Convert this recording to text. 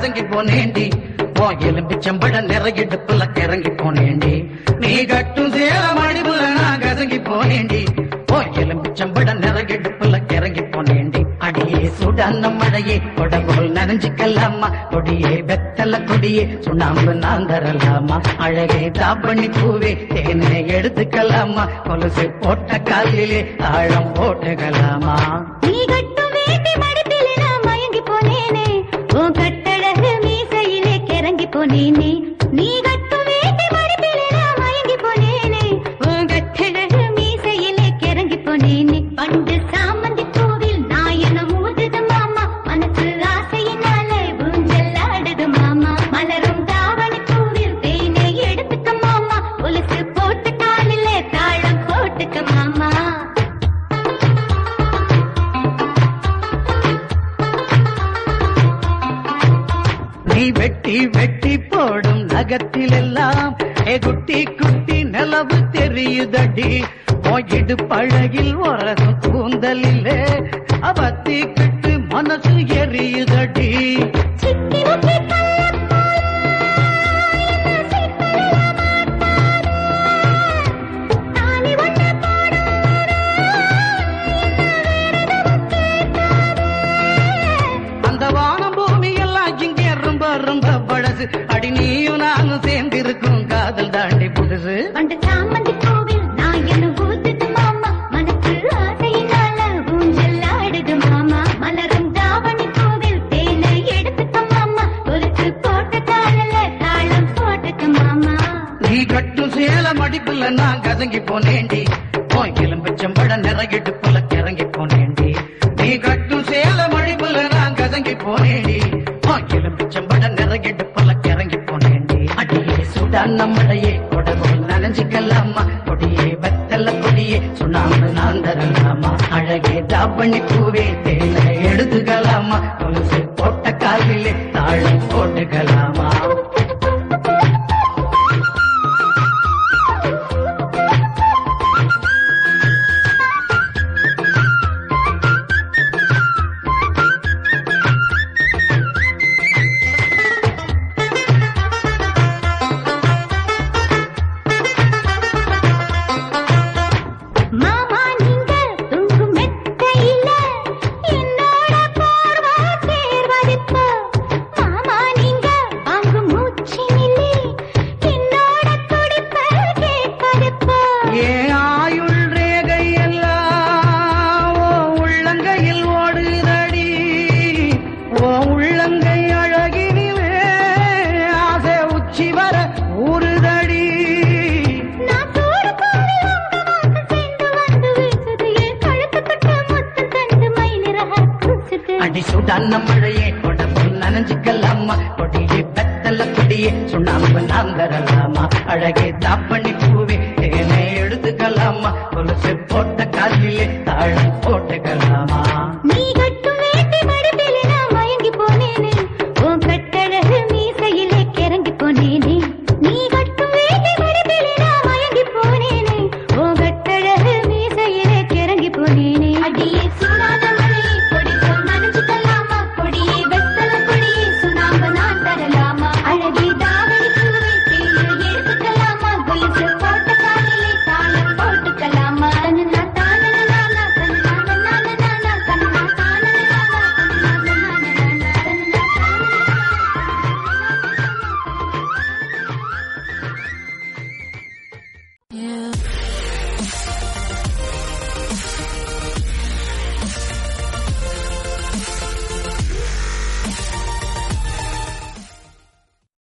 கசங்கி போனேண்டி ஓ எலும்பிச்சம்பட நிறையிடுப்புல கிறங்கி போனேண்டி நீ கட்டும் சேல மடிப்புல நான் கசங்கி போனேண்டி ஓ எலும்பிச்சம்பட நிறையிடுப்புல கிறங்கி போனேண்டி அடியே சுடான மழையே கொடபோல் நனைஞ்சுக்கலாமா கொடியே வெத்தல கொடியே சுண்ணாம்பு நான் தரலாமா அழகே தாப்பண்ணி பூவே தேனை எடுத்துக்கலாமா கொலுசு போட்ட காலிலே தாழம் போட்டுக்கலாமா நீ கட்டும் வேட்டி மடிப்பிலே நான் மயங்கி போனேனே உன் கட்டழகு மீசையிலே கிறங்கி போனேனே நீ கட்டும் வேட்டி மடிப்பிலே நான் மயங்கி போனேனே உன் கட்டழகு மீசையிலே கிறங்கி போனேனே பண்டு சாமந்தி பூவில் நாயனம் ஊதுது மாமா மனசு ஆசையினால ஊஞ்சல் ஆடுது மாமா மலரும் தாவணி பூவில் தேனை எடுத்துக்க மாமா கொலுசு போட்டு காலிலே தாழம் போட்டுக்க மாமா நீ வெட்டி வெட்டி போடும் நகத்திலெல்லாம் குட்டி குட்டி நிலவு தெரியுதடி போயிடு பழகில் உரசும் கூந்தலிலே அவத்தி கிட்டு மனசு எரியுதடி அந்த வானம் பூமி எல்லாம் இங்கே ரொம்ப ரொம்ப பழசு அடி நீயும் நானும் சேர்ந்திருக்கும் காதல் தாண்டி புதுசு பண்டு சாமந்தி பூவில் நாயனம் ஊதுது மாமா மனசு ஆசையினால ஊஞ்சல் ஆடுது மாமா மலரும் தாவணி பூவில் தேனை எடுத்துக்க மாமா கொலுசு போட்ட காலில தாளம் போட்டுக்க மாமா நீ கட்டும் சேல மடிப்புல நான் கசங்கி போனேண்டி ஓ எலும்பிச்சம்பட நிறையிடுப்புல கிறங்கி போனேண்டி நீ கட்டும் சேல மடிப்புல நான் கசங்கி போனேண்டி ஓ எலும்பிச்சம்பட நிறையிடுப்புல கிறங்கி போனேண்டி அடியே சுடான மழையே கொடபோல் நனைஞ்சுக்கலாமா கொடியே வெத்தல கொடியே சுண்ணாம்பு நான் தரலாமா அழகே தாப்பண்ணி பூவே தேனை எடுத்துக்கலாமா கொலுசு போட்ட காலிலே தாழம் போட்டுக்கலாமா மாமா நீங்க தூங்கும் மெத்தையில என்னோட பார்வை சேர்வதிப்போ மாமா நீங்க வாங்கும் மூச்சினிலே என்னோட துடிப்பை கேட்பதிப்போ ஏன் ஆயுள் ரேகை எல்லாம் ஓ உள்ளங்கையில் ஓடுதடி ஓ உள்ளங்கை அழகினிலே ஆசை உச்சி வர ஊறுதடி நான் சூடு பூவில் உங்க வாசம் சேர்ந்து வந்து வீசுது என் கழுத்து கட்ட முத்தம் தந்து மயிலிறக கூசுது அடி சுடான மழையே கொடபோல் நனைஞ்சுக்கலாமா கொடியே வெத்தல கொடியே சுண்ணாம்பு நான் தரலாமா அழகே தாப்ப